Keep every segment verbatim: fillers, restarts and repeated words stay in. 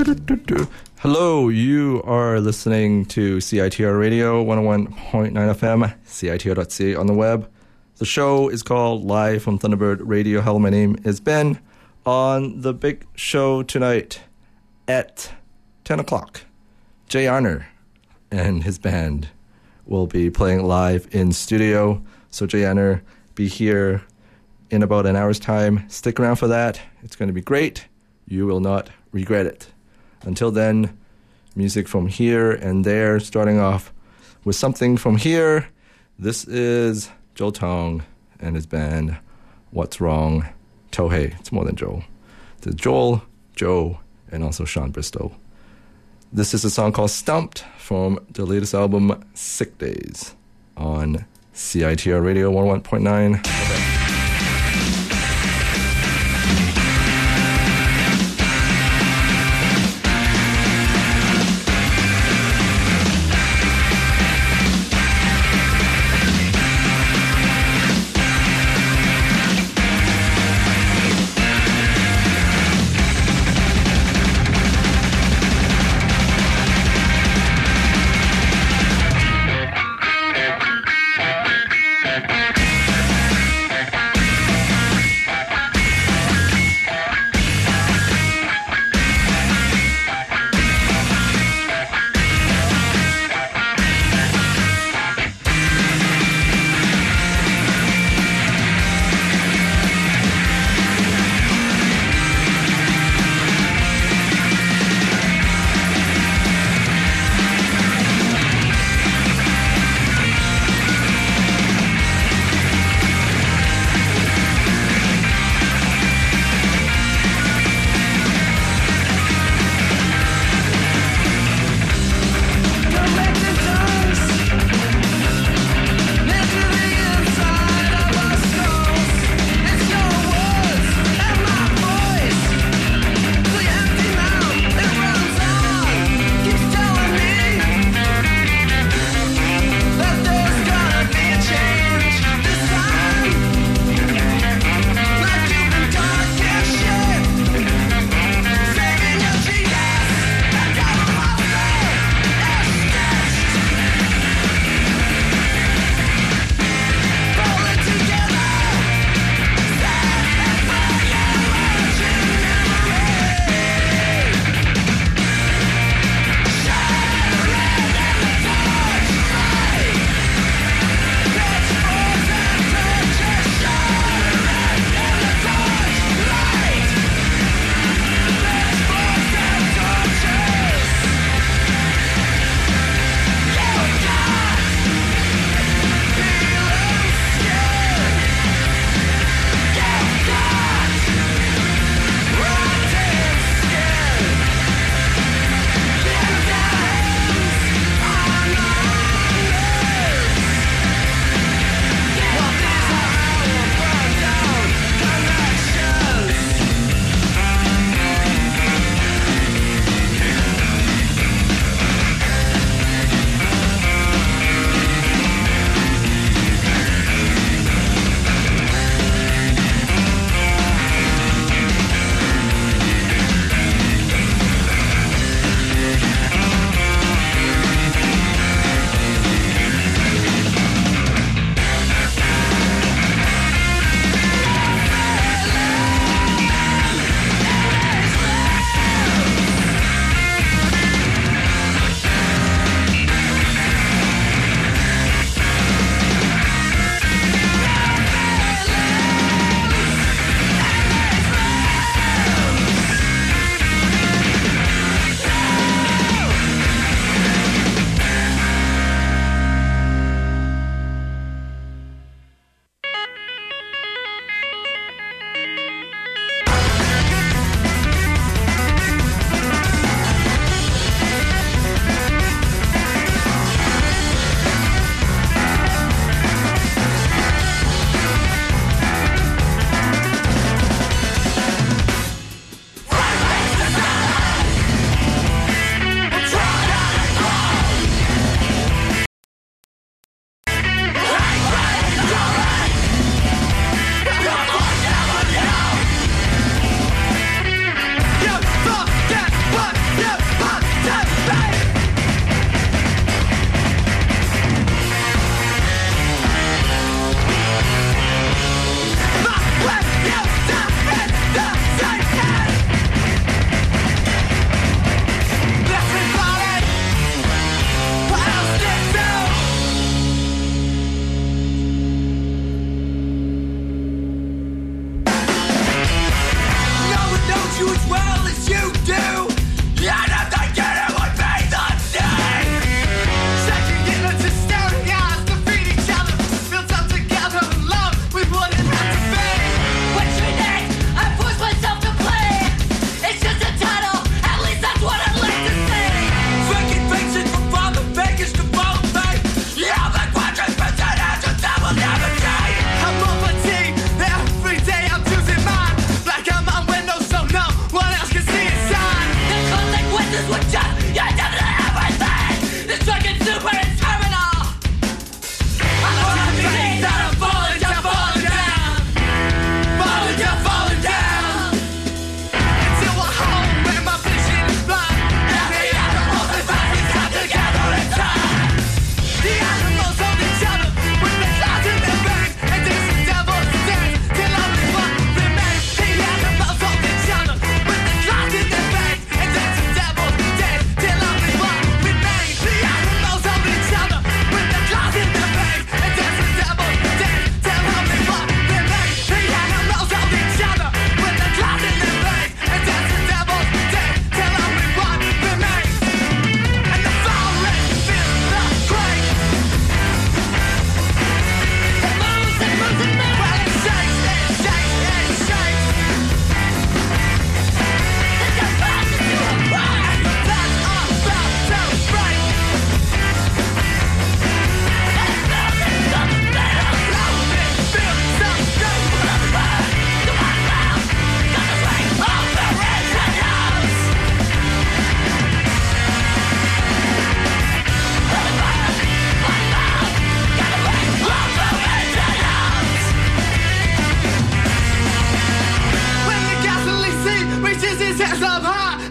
Hello, you are listening to C I T R Radio one oh one point nine F M, C I T R dot C A on the web. The show is called Live from Thunderbird Radio. Hello, my name is Ben. On the big show tonight at ten o'clock, Jay Arner and his band will be playing live in studio. So Jay Arner, be here in about an hour's time. Stick around for that. It's going to be great. You will not regret it. Until then, music from here and there, starting off with something from here. This is Joel Tong and his band, What's Wrong, Tohei. It's more than Joel. It's Joel, Joe, and also Sean Bristow. This is a song called Stumped from the latest album, Sick Days, on C I T R Radio one oh one point nine. Okay.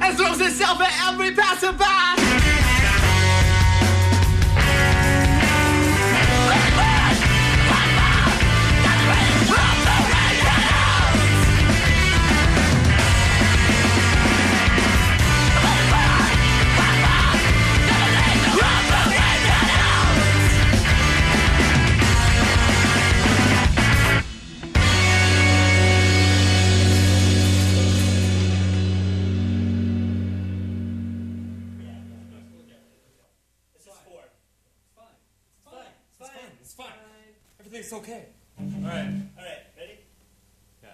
and throws itself at every passerby. It's okay. All right. All right. Ready? Yeah.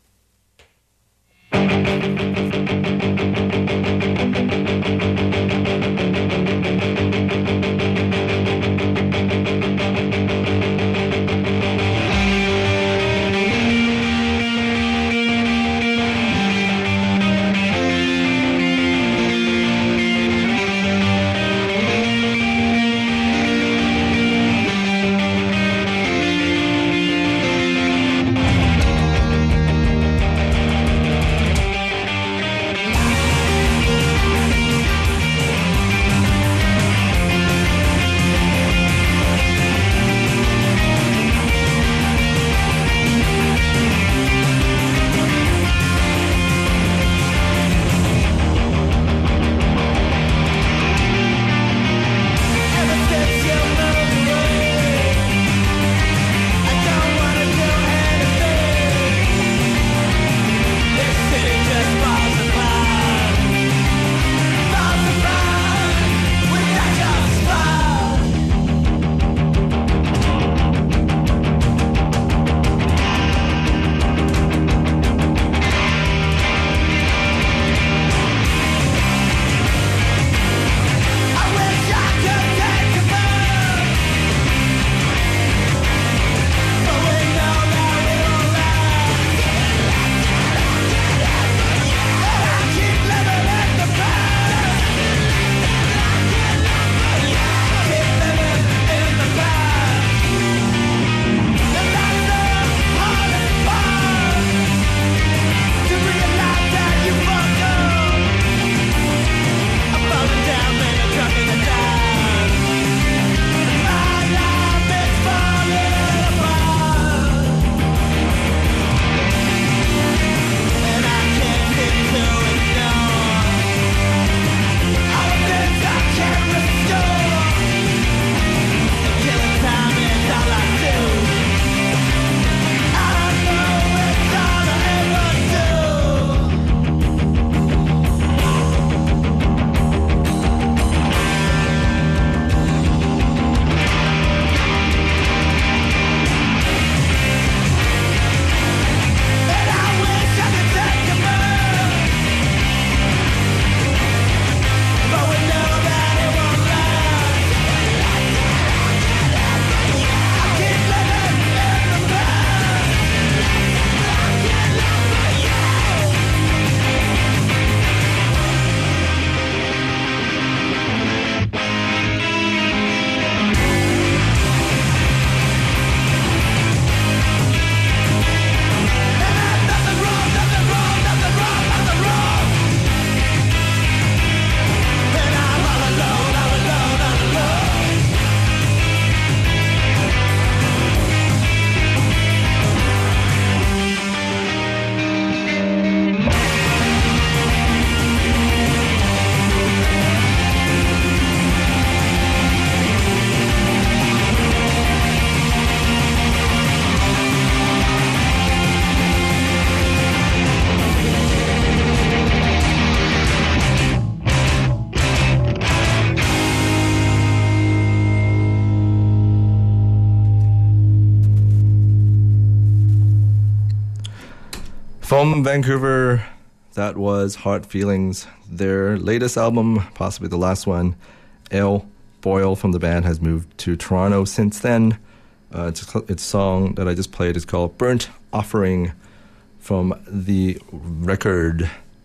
From Vancouver, that was Hard Feelings. Their latest album, possibly the last one, Al Boyle from the band has moved to Toronto since then. Uh, it's, its song that I just played is called Burnt Offering from the record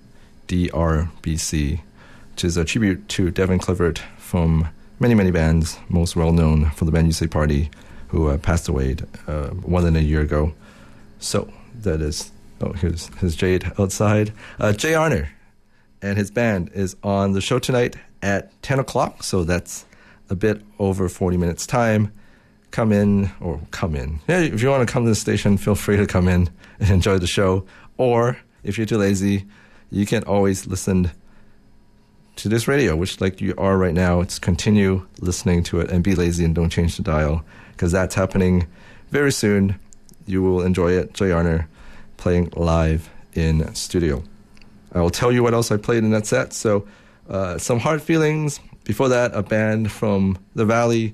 D R B C, which is a tribute to Devin Clifford from many, many bands, most well-known from the band U S A Party, who uh, passed away uh, more than a year ago. So that is... Oh, here's, here's Jade outside. Uh, Jay Arner, and his band is on the show tonight at ten o'clock, so that's a bit over forty minutes time. Come in, or come in. Yeah, if you want to come to the station, feel free to come in and enjoy the show. Or if you're too lazy, you can always listen to this radio, which like you are right now. It's continue listening to it and be lazy and don't change the dial, because that's happening very soon. You will enjoy it. Jay Arner playing live in studio. I will tell you what else I played in that set. So uh, some Hard Feelings. Before that, a band from the Valley,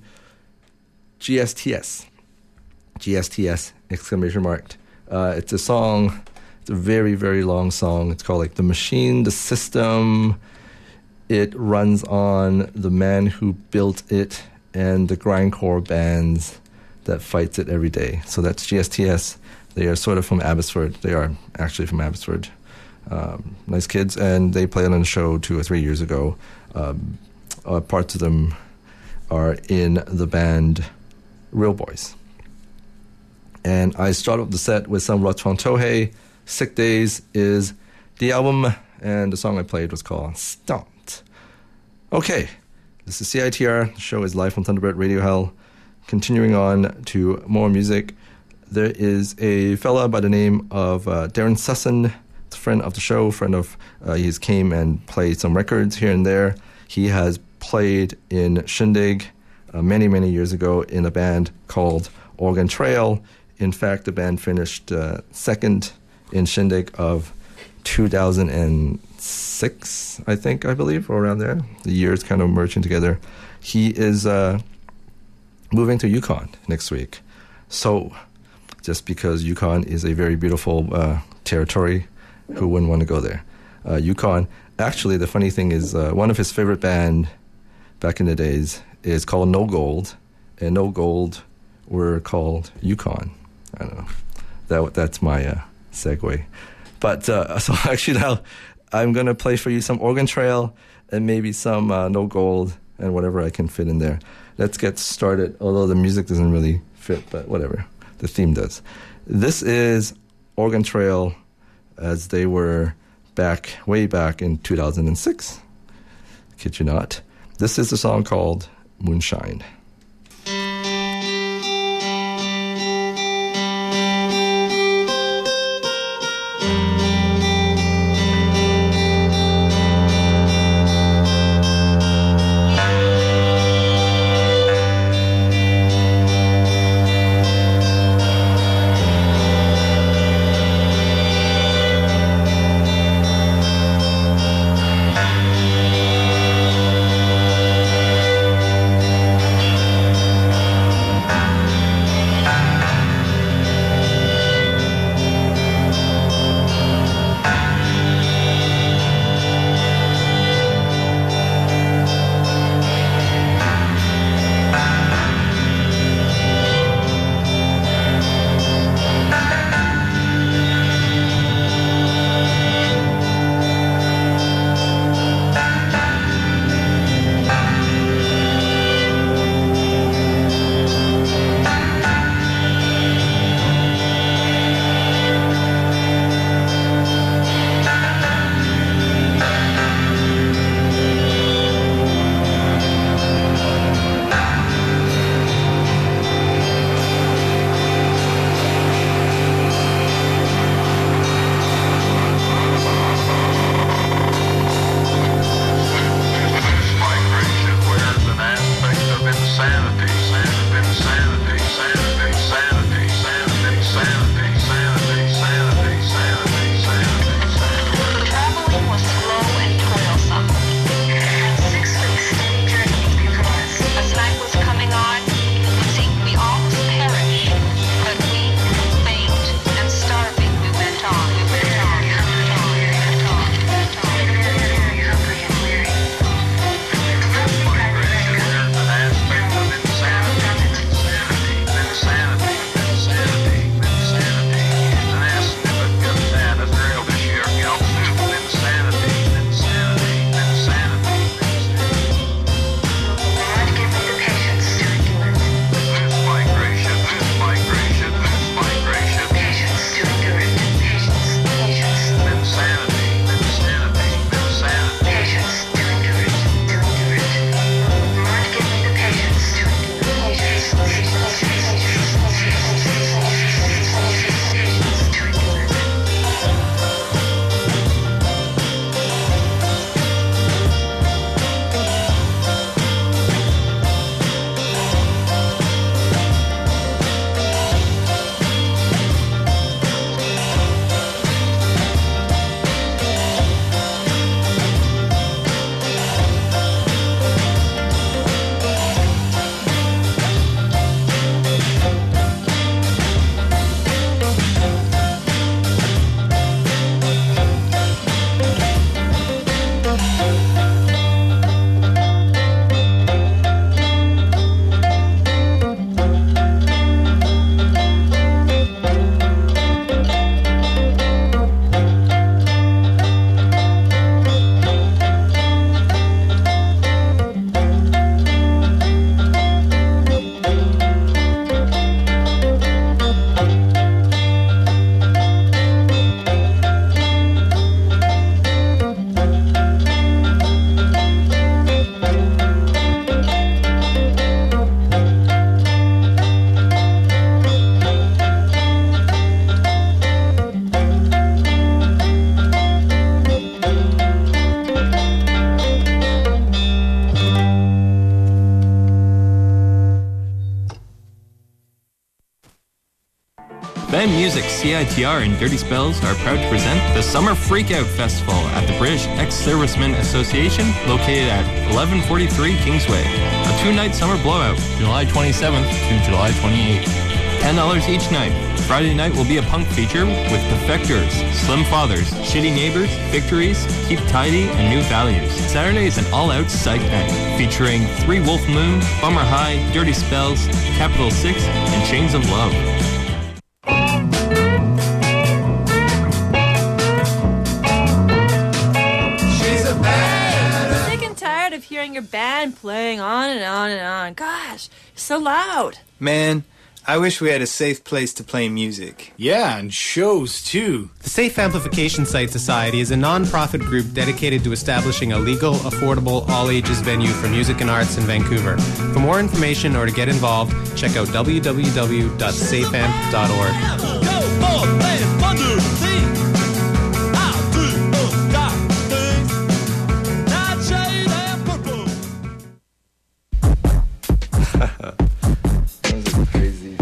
G S T S. G S T S, exclamation mark. Uh, it's a song, it's a very, very long song. It's called like The Machine, The System. It runs on The Man Who Built It and the grindcore bands that fights it every day. So that's G S T S. They are sort of from Abbotsford. They are actually from Abbotsford. Um, nice kids, and they played on the show two or three years ago. Um, uh, parts of them are in the band Real Boys. And I start off the set with some Rotron Tohei. Sick Days is the album, and the song I played was called Stumped. Okay, this is C I T R. The show is live from Thunderbird Radio Hell. Continuing on to more music, there is a fella by the name of uh, Darren Sussin, a friend of the show, friend of, uh, he's came and played some records here and there. He has played in Shindig uh, many, many years ago in a band called Oregon Trail. In fact, the band finished uh, second in Shindig of two thousand six, I think, I believe, or around there. The years kind of merging together. He is uh, moving to Yukon next week. So, just because Yukon is a very beautiful uh, territory, who wouldn't want to go there? Uh, Yukon. Actually, the funny thing is, uh, one of his favorite band back in the days is called No Gold, and No Gold were called Yukon. I don't know. That that's my uh, segue. But uh, so actually now I'm going to play for you some Oregon Trail and maybe some uh, No Gold and whatever I can fit in there. Let's get started, although the music doesn't really fit, but whatever. The theme does. This is Oregon Trail as they were back, way back in two thousand six. Kid you not. This is a song called Moonshine. Thank music, C I T R and Dirty Spells are proud to present the Summer Freakout Festival at the British Ex-Servicemen Association, located at eleven forty-three Kingsway. A two-night summer blowout, July twenty-seventh to July twenty-eighth. ten dollars each night. Friday night will be a punk feature with Defectors, Slim Fathers, Shitty Neighbors, Victories, Keep Tidy, and New Values. Saturday is an all-out psych night featuring Three Wolf Moon, Bummer High, Dirty Spells, Capital Six, and Chains of Love. She's a bad. Sick and tired of hearing your band playing on and on and on. Gosh, it's so loud. Man, I wish we had a safe place to play music. Yeah, and shows, too. The Safe Amplification Site Society is a non-profit group dedicated to establishing a legal, affordable, all-ages venue for music and arts in Vancouver. For more information or to get involved, check out w w w dot safe amp dot org. Crazy.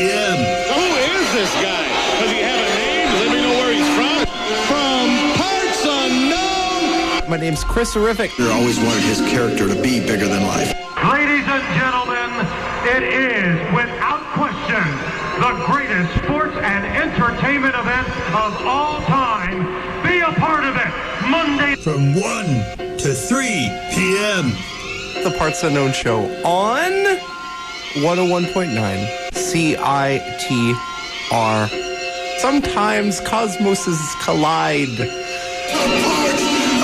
m. Who is this guy? Does he have a name? Let me know where he's from. From parts unknown. My name's Chris Horrific. I always wanted his character to be bigger than life. Ladies and gentlemen, it is, without question, the greatest sports and entertainment event of all time. Be a part of it, Monday from one to three p.m. The Parts Unknown Show on one oh one point nine C I T R. Sometimes cosmoses collide. The Parts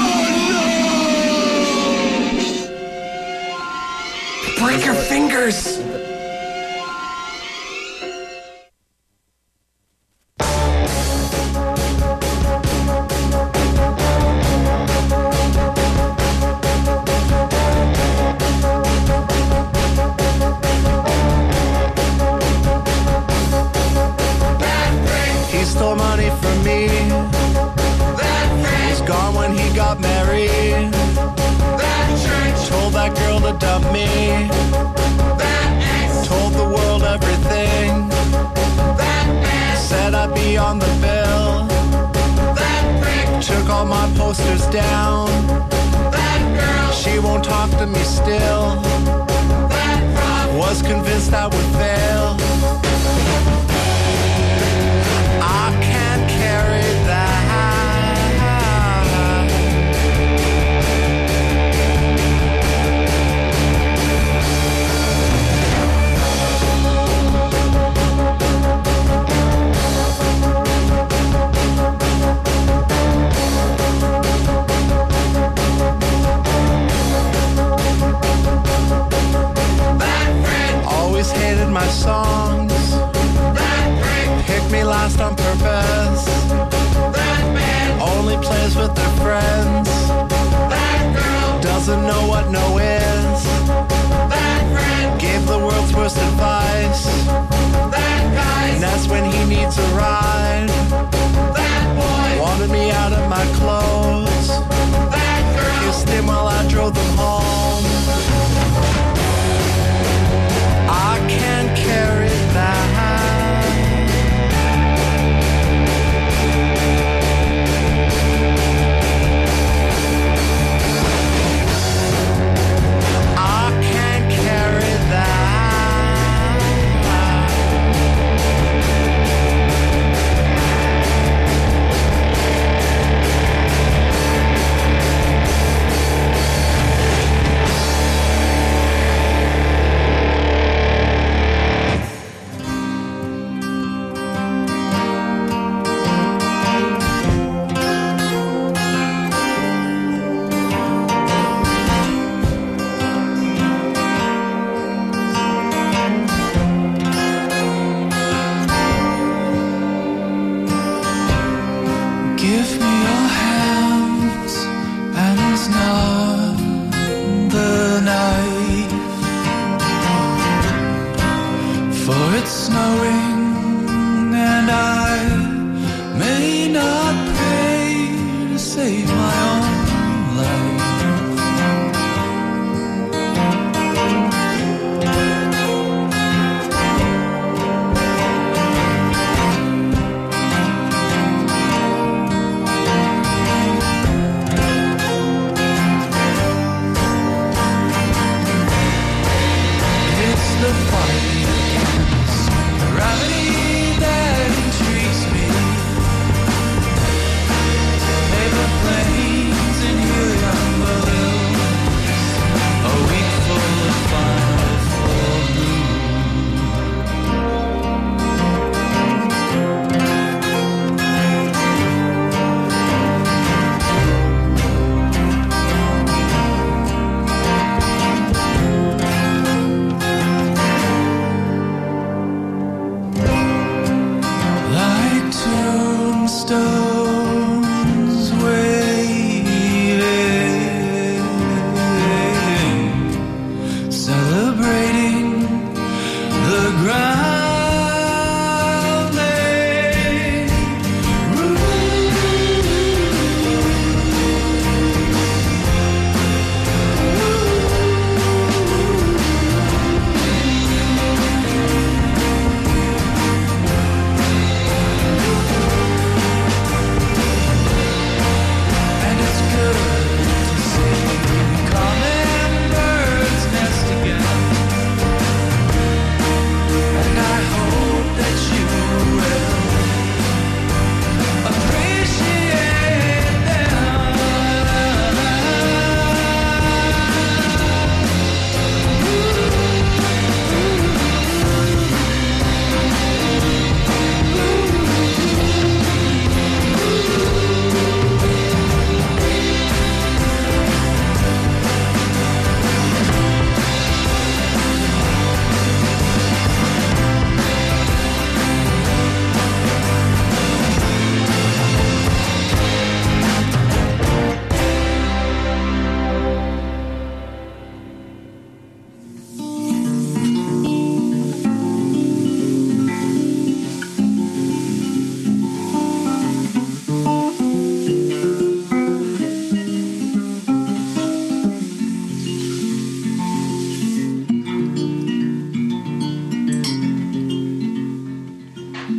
Unknown! Break your fingers!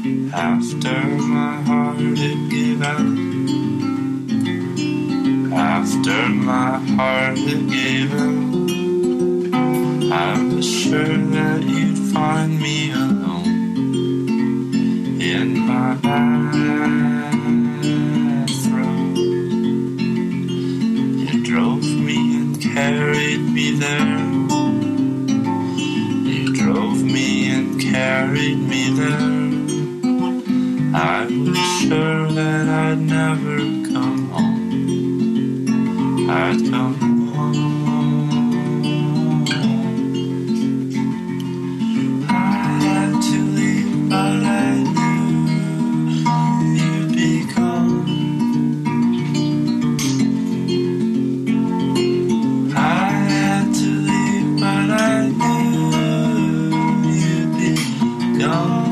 After my heart it gave out, after my heart it gave out, I was sure that you'd find me alone in my bathrobe. You drove me and carried me there. You drove me and carried me there. I was sure that I'd never come home. I'd come home. I had to leave, but I knew you'd be gone. I had to leave, but I knew you'd be gone.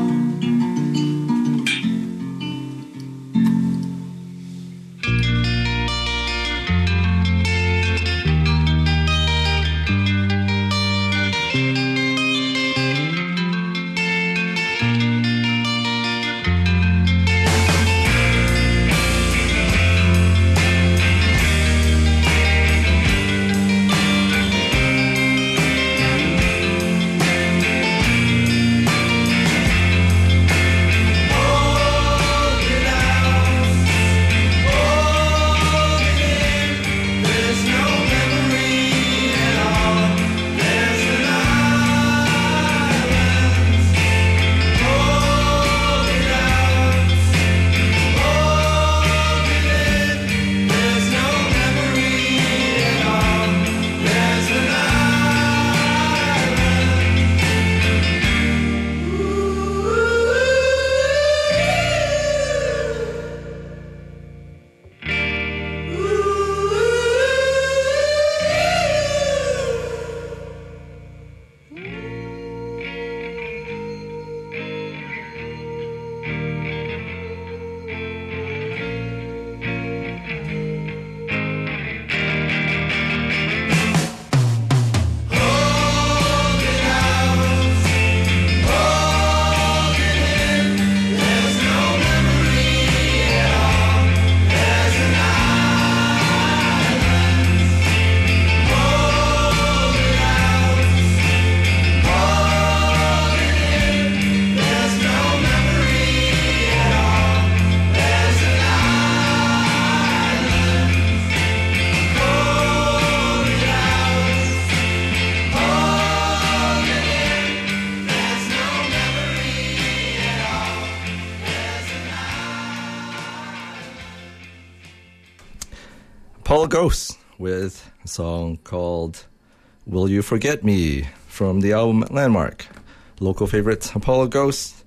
Apollo Ghost with a song called Will You Forget Me from the album Landmark. Local favorites, Apollo Ghost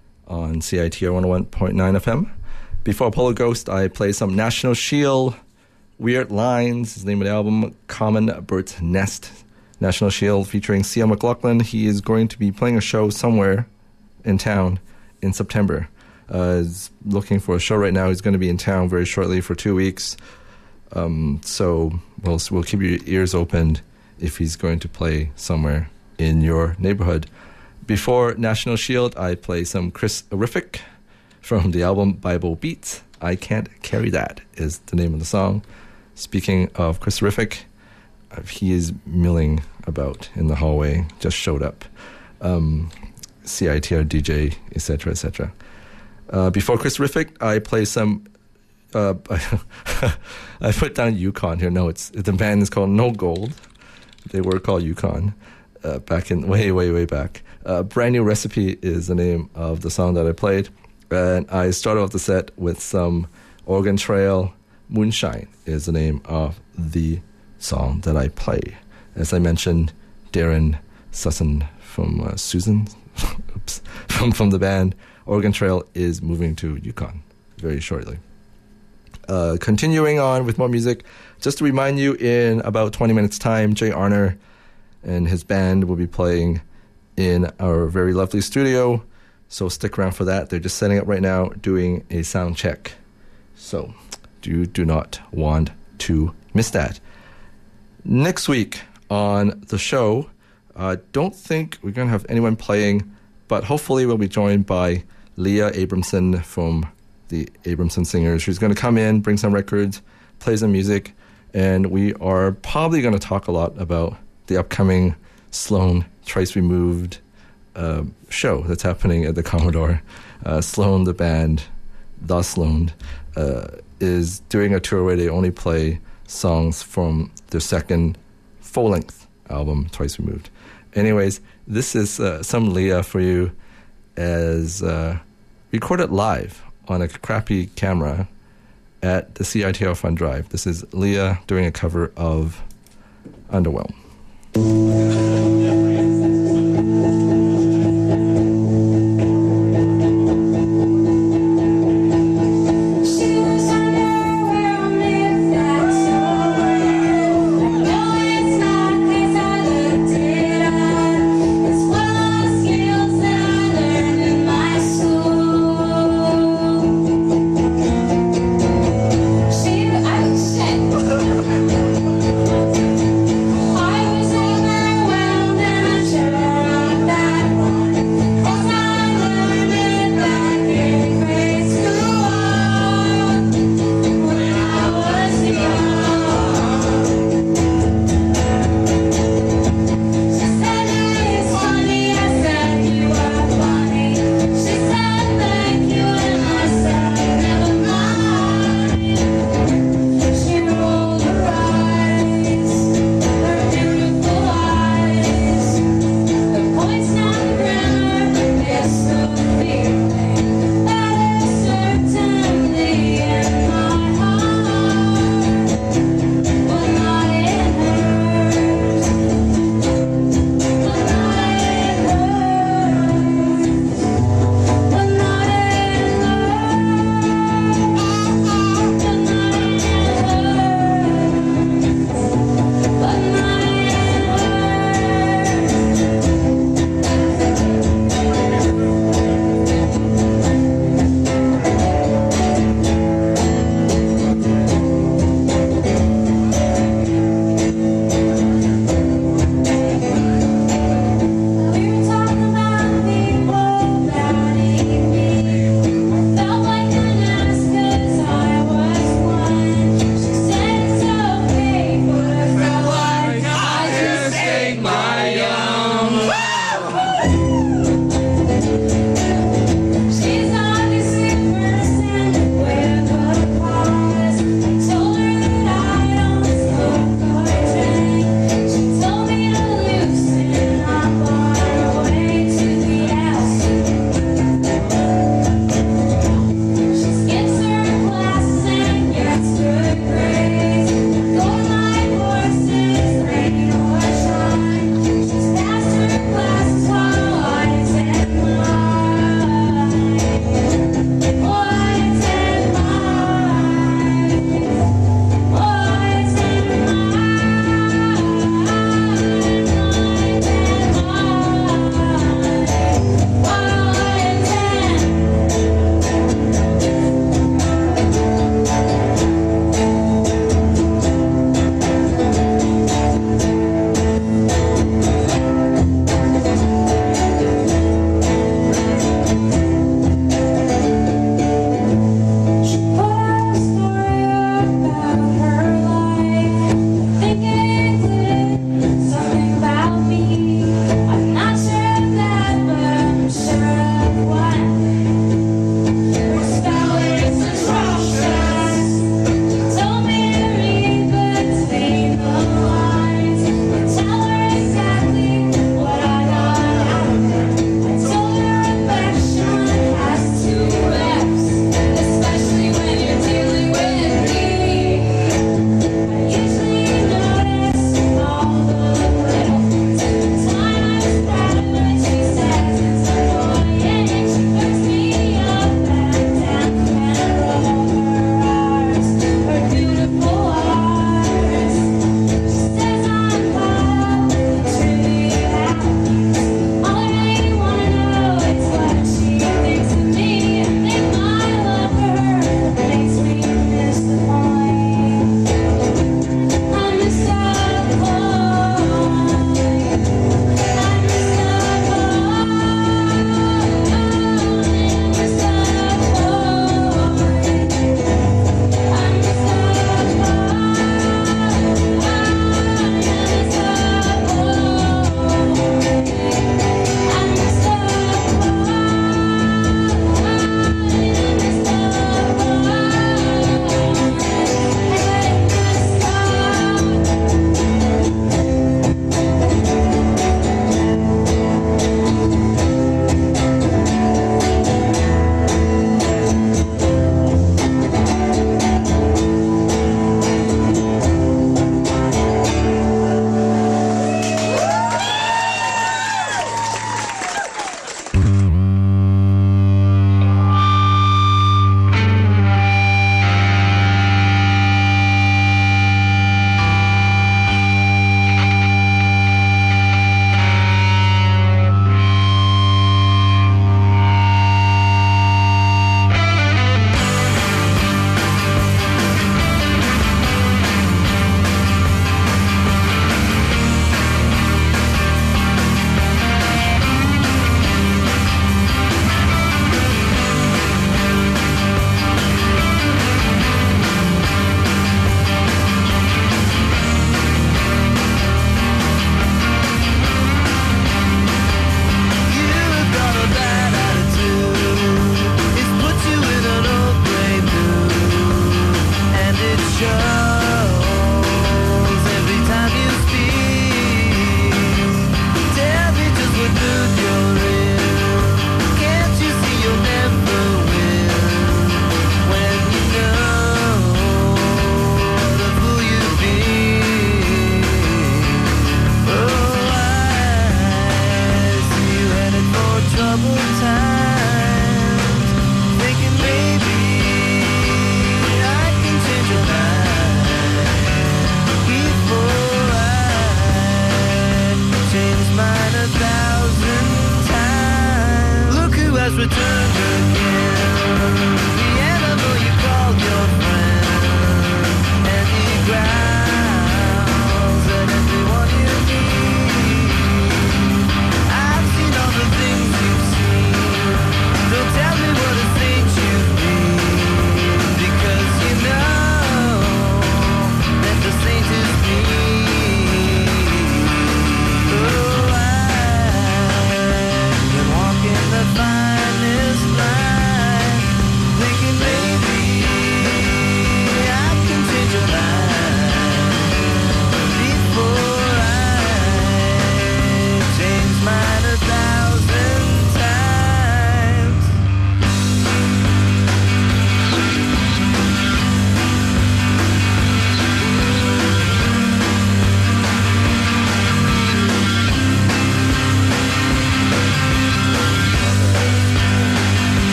on C I T R one oh one point nine F M. Before Apollo Ghost, I play some National Shield, Weird Lines, his name of the album, Common Bird's Nest. National Shield featuring C L McLaughlin. He is going to be playing a show somewhere in town in September. Uh, is looking for a show right now. He's going to be in town very shortly for two weeks. Um, so we'll, we'll keep your ears open if he's going to play somewhere in your neighborhood. Before National Shield, I play some Chris Rific from the album Bible Beats. I Can't Carry That is the name of the song. Speaking of Chris Rific, uh, he is milling about in the hallway, just showed up. Um, C I T R D J, et cetera, et cetera. Uh, before Chris Rific, I play some... Uh, I put down Yukon here. No, it's the band is called No Gold. They were called Yukon uh, back in way, way, way back. Uh, Brand New Recipe is the name of the song that I played. And I started off the set with some Oregon Trail. Moonshine is the name of the song that I play. As I mentioned, Darren Sussin from uh, Susan, oops, from, from the band Oregon Trail is moving to Yukon very shortly. Uh, continuing on with more music, just to remind you, in about twenty minutes' time, Jay Arner and his band will be playing in our very lovely studio. So stick around for that. They're just setting up right now, doing a sound check. So you do not want to miss that. Next week on the show, I uh, don't think we're going to have anyone playing, but hopefully we'll be joined by Leah Abramson from the Abramson Singers. She's going to come in, bring some records, play some music, and we are probably going to talk a lot about the upcoming Sloan Thrice Removed uh, show that's happening at the Commodore. Uh, Sloan, the band, The Sloan, uh, is doing a tour where they only play songs from their second full-length album, Thrice Removed. Anyways, this is uh, some Leah for you, as uh, recorded live on a crappy camera at the C I T R Fund Drive. This is Leah doing a cover of Underwhelm. I was in my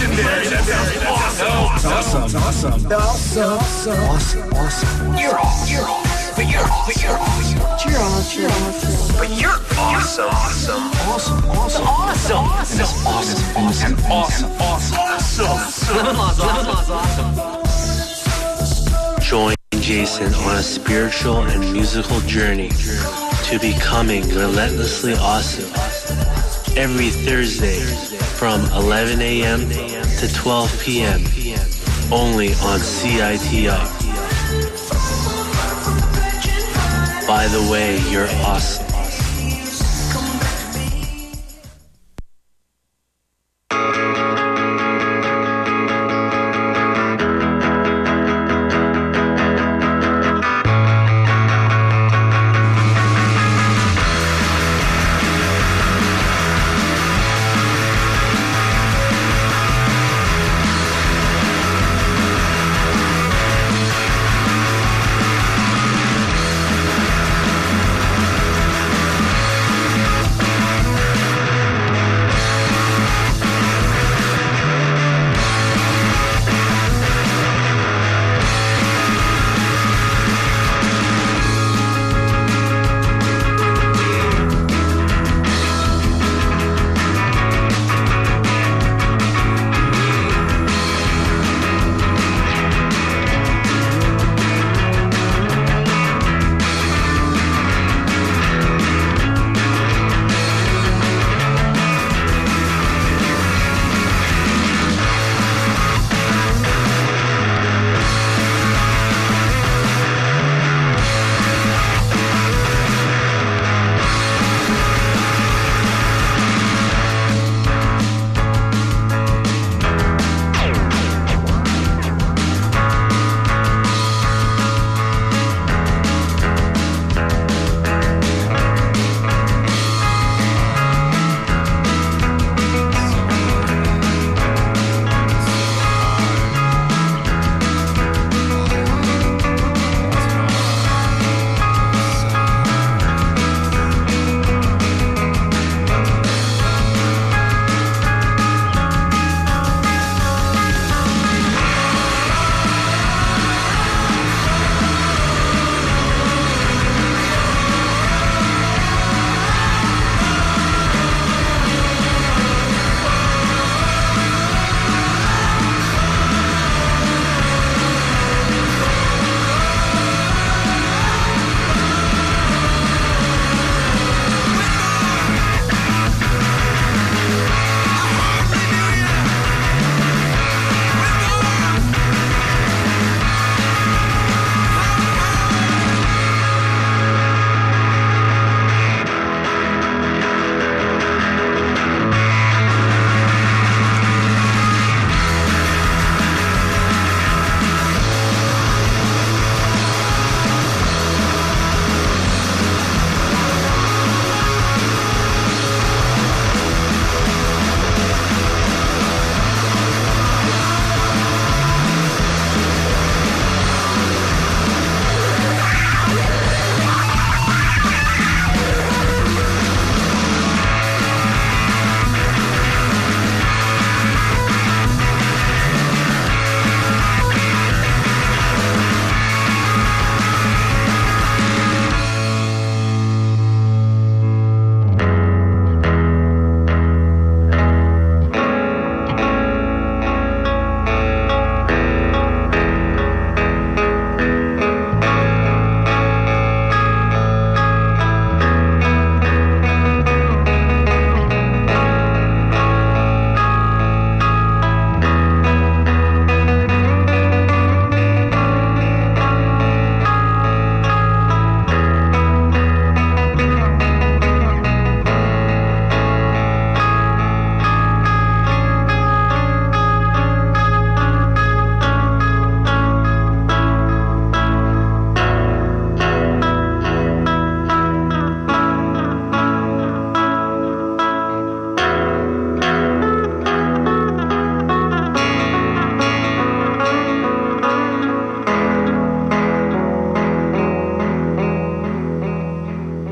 legendary. That sounds awesome. Awesome. Awesome. Awesome. Awesome. Awesome. You're awesome. You're awesome. But you're but you're awesome. You're awesome. You're awesome. But you're awesome. Awesome. Awesome. Awesome. Awesome. Awesome. Awesome. Awesome. Awesome. Awesome. Awesome. Lemon Law's awesome. Awesome. Join Jason on a spiritual and musical journey to becoming relentlessly awesome every Thursday from eleven a.m. to twelve p.m. only on C I T R. By the way, you're awesome.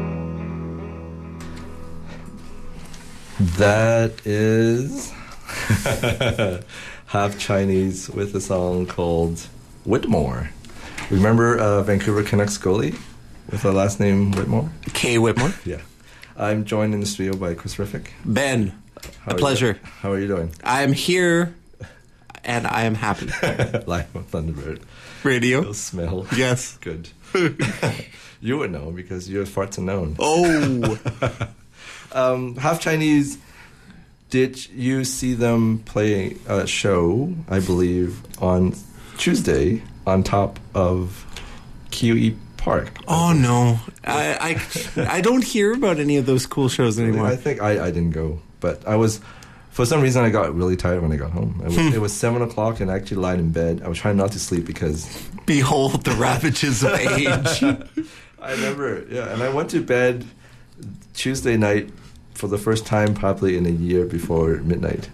That is Half Chinese with a song called Whitmore. Remember uh, Vancouver Canucks goalie with the last name Whitmore? K. Whitmore? Yeah. I'm joined in the studio by Chris Riffick. Ben, How a are pleasure. You? How are you doing? I am here, and I am happy. Live on Thunderbird Radio. You'll smell. Yes. Good. You would know because you're farts unknown. Oh. um, Half Chinese. Did you see them play a show, I believe, on Tuesday on top of Q E Park? Oh, no. I, I I don't hear about any of those cool shows anymore. I think I, I didn't go, but I was, for some reason, I got really tired when I got home. It was, Hmm. it was seven o'clock and I actually lied in bed. I was trying not to sleep because... Behold the ravages of age. I never, yeah, and I went to bed Tuesday night for the first time probably in a year before midnight.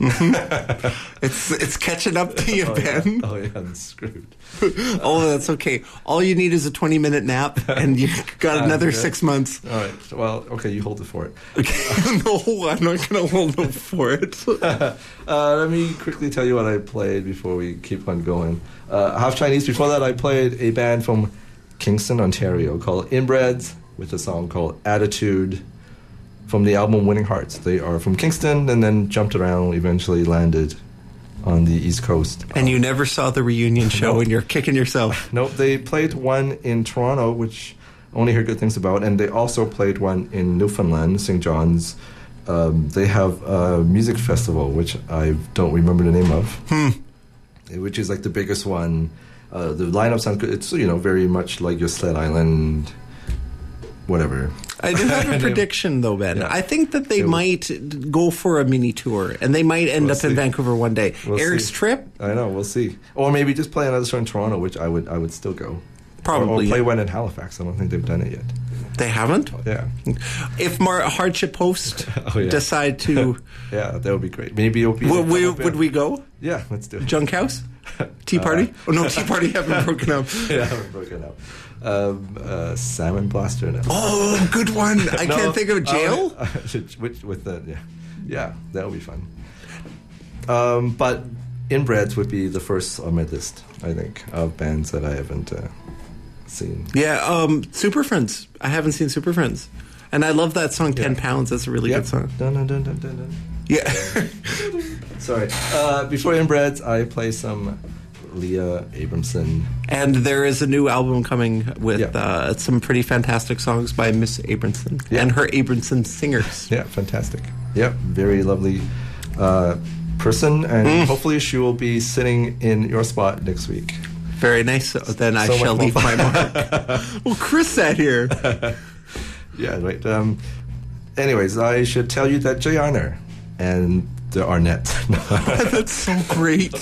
it's it's catching up to you, oh, Ben. Yeah. Oh, yeah, I'm screwed. Oh, that's okay. All you need is a twenty-minute nap, and you've got another Okay. six months. All right. Well, okay, you hold it for it. Okay. No, I'm not going to hold it for it. uh, let me quickly tell you what I played before we keep on going. Uh, Half Chinese. Before that, I played a band from Kingston, Ontario called Inbreds with a song called Attitude from the album Winning Hearts. They are from Kingston and then jumped around, eventually landed on the East Coast. And you never saw the reunion show, Nope. and you're kicking yourself. Nope, they played one in Toronto, which I only heard good things about, and they also played one in Newfoundland, Saint John's. Um, they have a music festival, which I don't remember the name of, Hmm. which is like the biggest one. Uh, the lineup sounds good. It's, you know, very much like your Sled Island, whatever. I do have a And prediction, though, Ben. Yeah. I think that they It will- might go for a mini tour, and they might end We'll up in see. Vancouver one day. We'll Eric's see. trip? I know, we'll see. Or maybe just play another show in Toronto, which I would I would still go. Probably, Or, or play yeah. one in Halifax. I don't think they've done it yet. They haven't? Yeah. If Mar- Hardship Post Oh, yeah. decide to... Yeah, that would be great. Maybe it'll be... would, we, would we go? Yeah, let's do it. Junk House? Tea Party? oh, no, Tea Party haven't broken up. Yeah, haven't broken up. Um, uh, Salmon Blaster. No. Oh, good one. I No, can't think of jail. uh, which, with the, yeah. Yeah, that would be fun. Um, but Inbreds would be the first on my list, I think, of bands that I haven't uh, seen. Yeah, um, Super Friends. I haven't seen Super Friends. And I love that song, ten pounds. That's a really Yep. good song. Dun, dun, dun, dun, dun, dun. Yeah. Sorry. Uh, before Inbreds, I play some Leah Abramson. And there is a new album coming with Yeah. uh, some pretty fantastic songs by Miss Abramson Yeah. and her Abramson singers. Yeah, fantastic. Yep, very lovely uh, person, and Mm. hopefully she will be sitting in your spot next week. Very nice. So then I So much shall more leave fun. my mark. Well, Chris sat here. Yeah, right. Um, anyways, I should tell you that Jay Arner and the Arnettes. That's so great.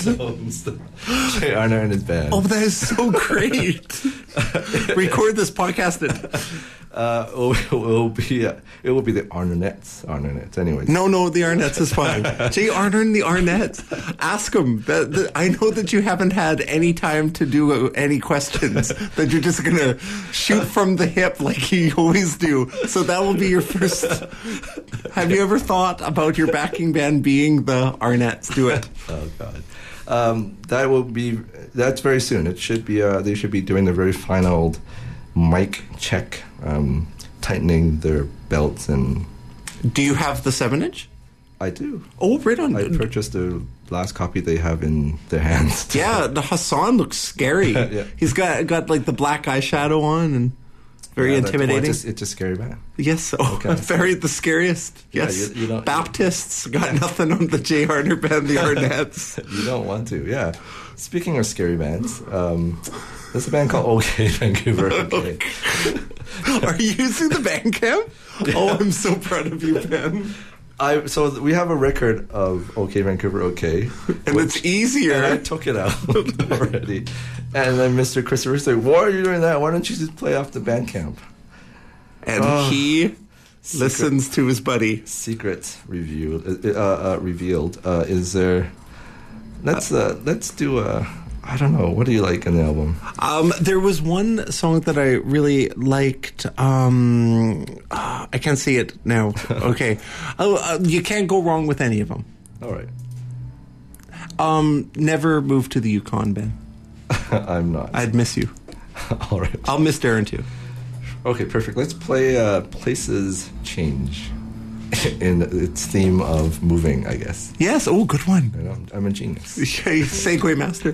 Jay Arner and his band. Oh, that is so great. Record this podcast. Uh, it will, it will be uh, it will be the Arnettes. Arnettes. Anyways. No, no, the Arnettes is fine. Jay Arner and the Arnettes. Ask him. That, that, I know that you haven't had any time to do uh, any questions. That you're just gonna shoot from the hip like you always do. So that will be your first. Have you ever thought about your backing band being the Arnettes? Do it. Oh God. Um, that will be. That's very soon. It should be. Uh, they should be doing the very final mic check, um, tightening their belts, and. Do you have the seven inch? I do. Oh, right on. I purchased the last copy they have in their hands. Yeah, the Hassan looks scary. Yeah. He's got got like the black eyeshadow on and very Yeah, that- intimidating. well, it's, just, it's a scary band. Yes, oh, Okay. very the scariest. Yeah, Yes, you- you don't- Baptists got nothing on the Jay Harner band, the Arnettes. You don't want to, yeah. Speaking of scary bands, um, there's a band called OK Vancouver. OK. Are you using the Bandcamp? Oh, I'm so proud of you, Ben. I so th- we have a record of OK Vancouver OK, And it's easier. And I took it out already, and then Mister Christopher said, "Why are you doing that? Why don't you just play off the Bandcamp?" And Oh. he Secret- listens to his buddy. Secret revealed. Uh, uh, revealed. Uh, is there? Let's uh, let's do a. I don't know. What do you like in the album? Um, there was one song that I really liked. Um, ah, I can't see it now. Okay. Oh, uh, you can't go wrong with any of them. All right. Um, never move to the Yukon, Ben. I'm not. I'd miss you. All right. I'll miss Darren too. Okay, perfect. Let's play uh, Places Change in its theme of moving, I guess. Yes. Oh, good one. You know, I'm a genius. Segue master.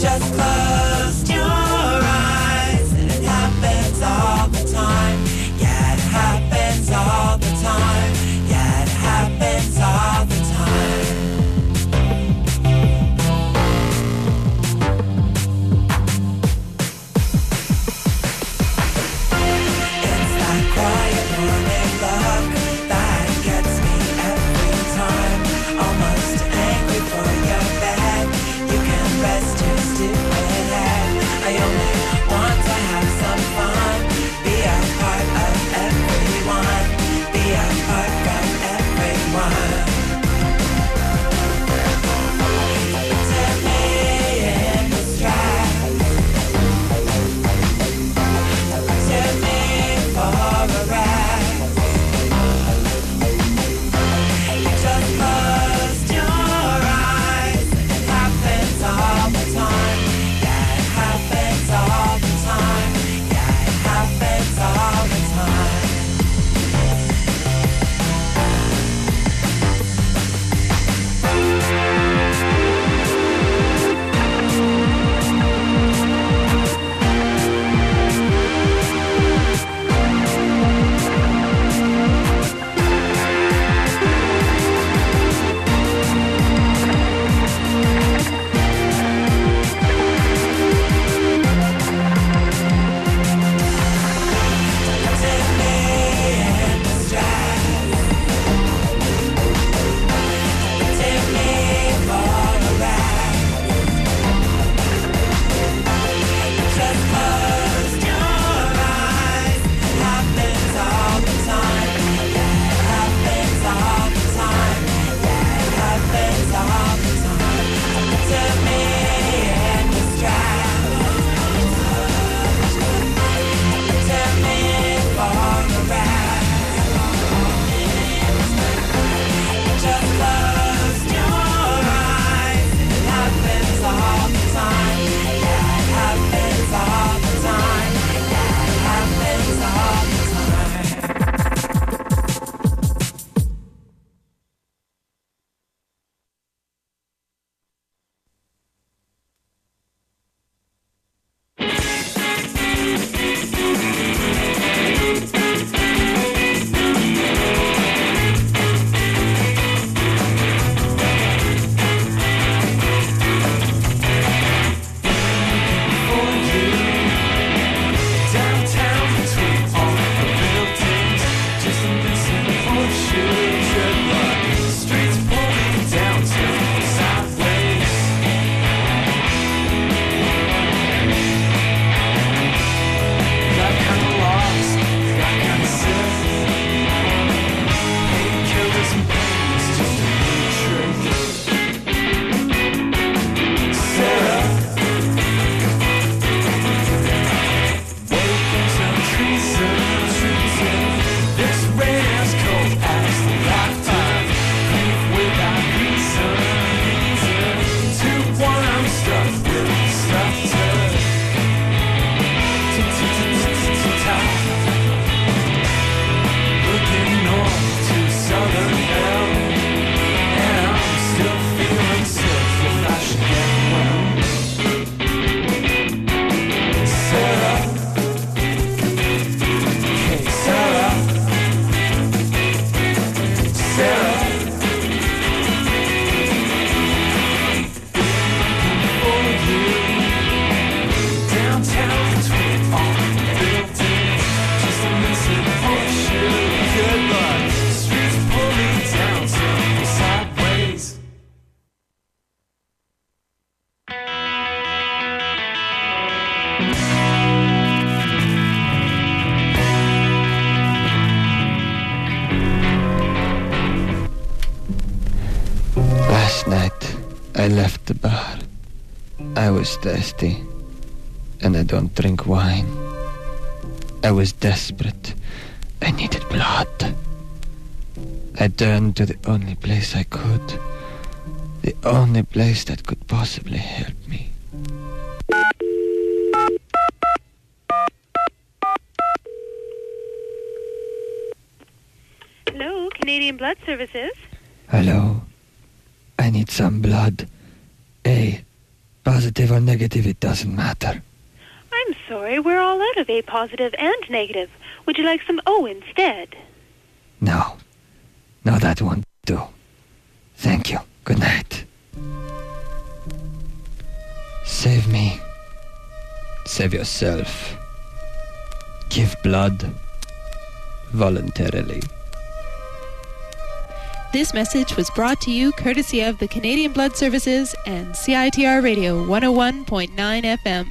Closed your eyes, and it happens all the time. Yeah. Last night, I left the bar. I was thirsty, and I don't drink wine. I was desperate. I needed blood. I turned to the only place I could. The only place that could possibly help me. Hello, Canadian Blood Services. Hello. I need some blood. A. Positive or negative, it doesn't matter. I'm sorry, we're all out of A positive and negative. Would you like some O instead? No. No, that won't do. Thank you. Good night. Save me. Save yourself. Give blood. Voluntarily. This message was brought to you courtesy of the Canadian Blood Services and C I T R Radio one oh one point nine F M.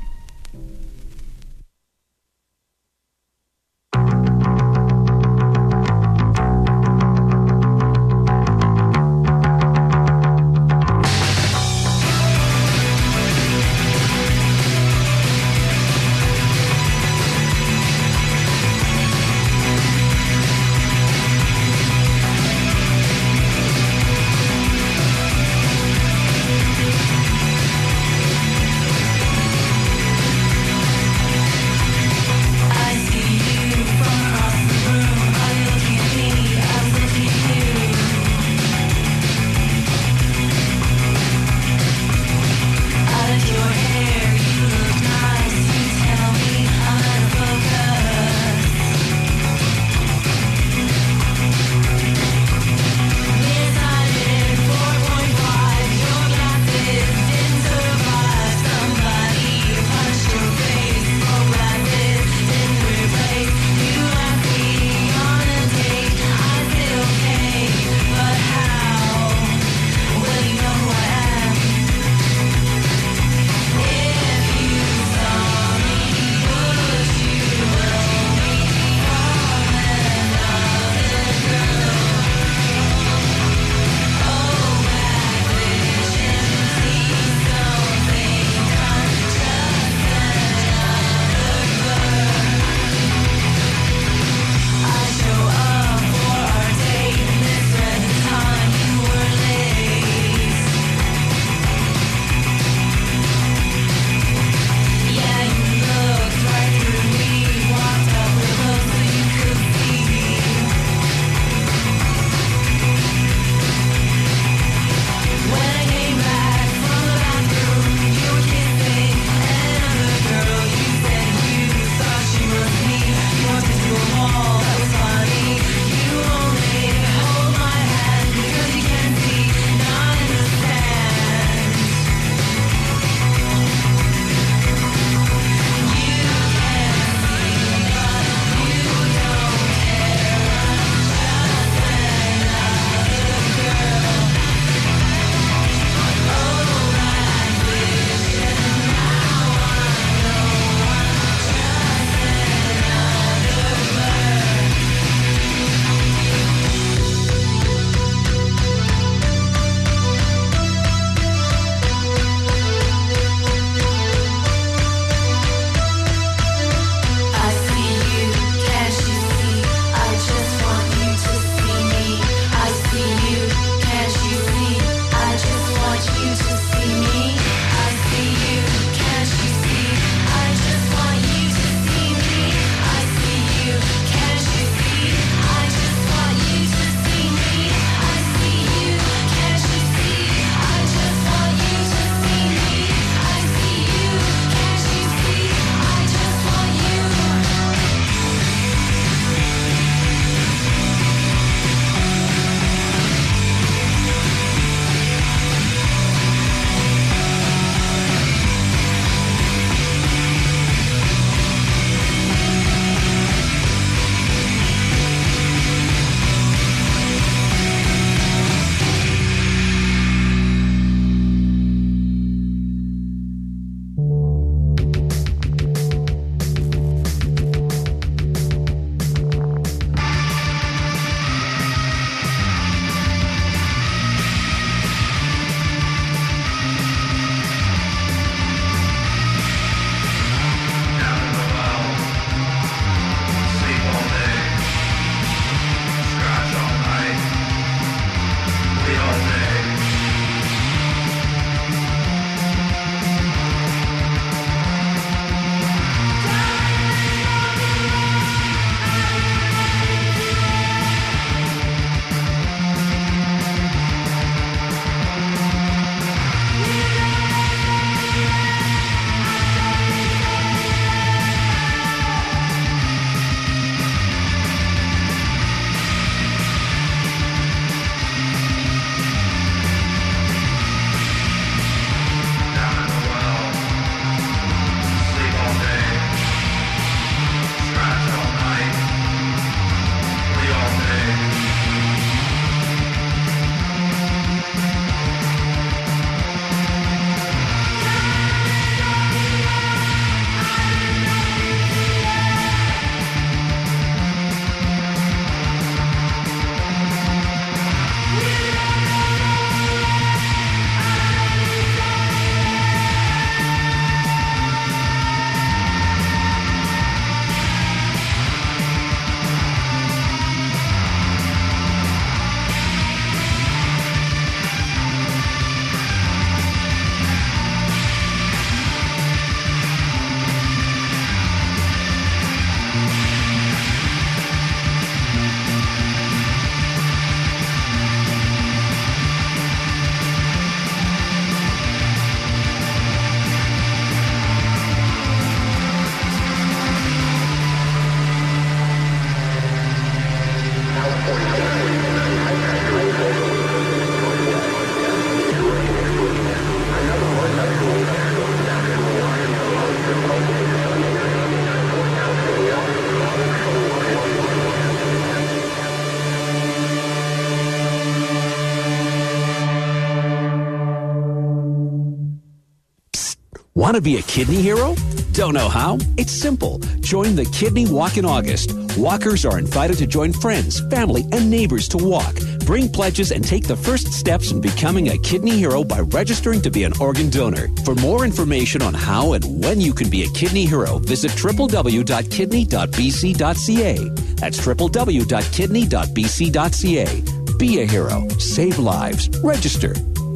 Want to be a kidney hero? Don't know how? It's simple. Join the Kidney Walk in August. Walkers are invited to join friends, family, and neighbors to walk. Bring pledges and take the first steps in becoming a kidney hero by registering to be an organ donor. For more information on how and when you can be a kidney hero, visit w w w dot kidney dot b c dot c a. That's w w w dot kidney dot b c dot c a. Be a hero. Save lives. Register.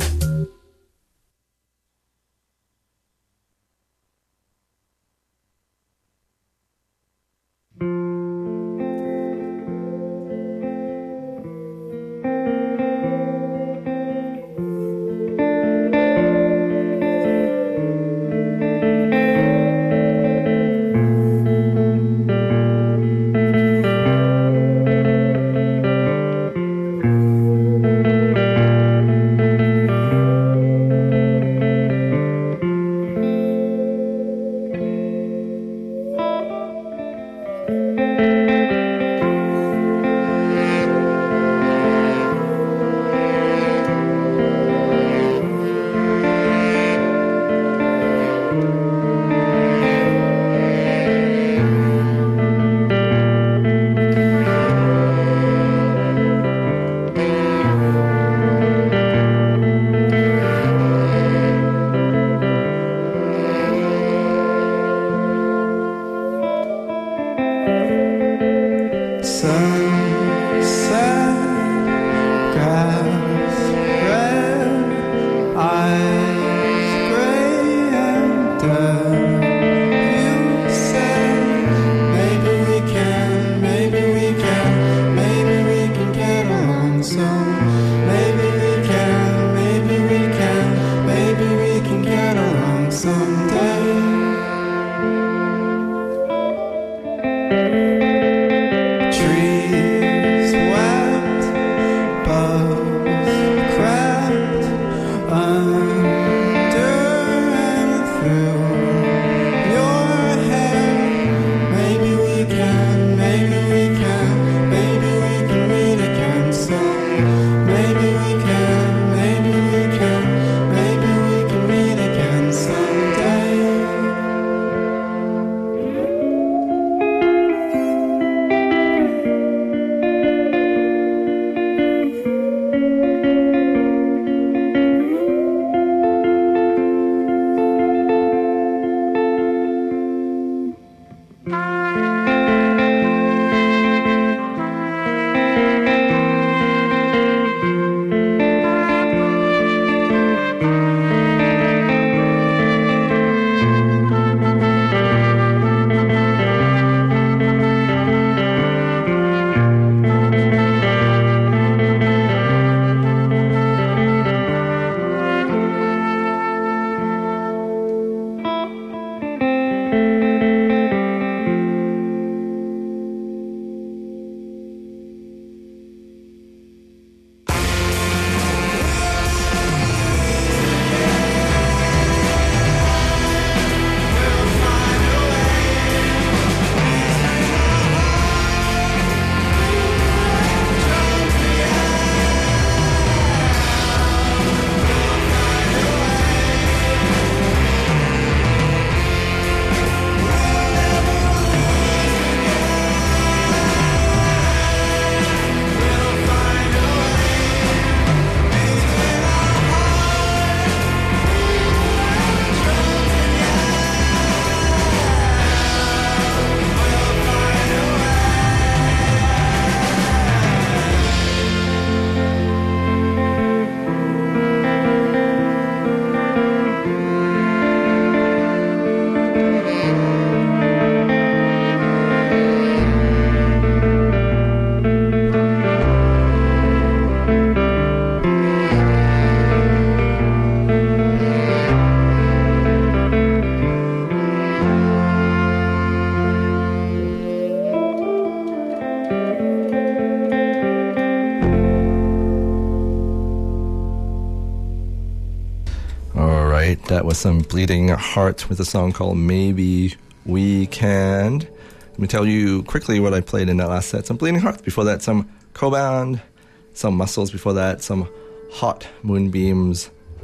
right, that was some Bleeding Heart with a song called Maybe We Can. Let me tell you quickly what I played in that last set. Some Bleeding Heart. Before that, some Coband. Some Muscles. Before that, some Hot Moonbeams.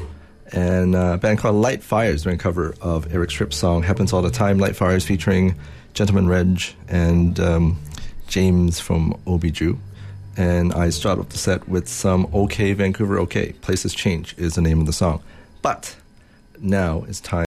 And uh, a band called Light Fires doing a cover of Eric Stripp's song Happens All the Time. Light Fires featuring Gentleman Reg and um, James from Obi Jew. And I started off the set with some OK Vancouver OK. Places Change is the name of the song. But now it's time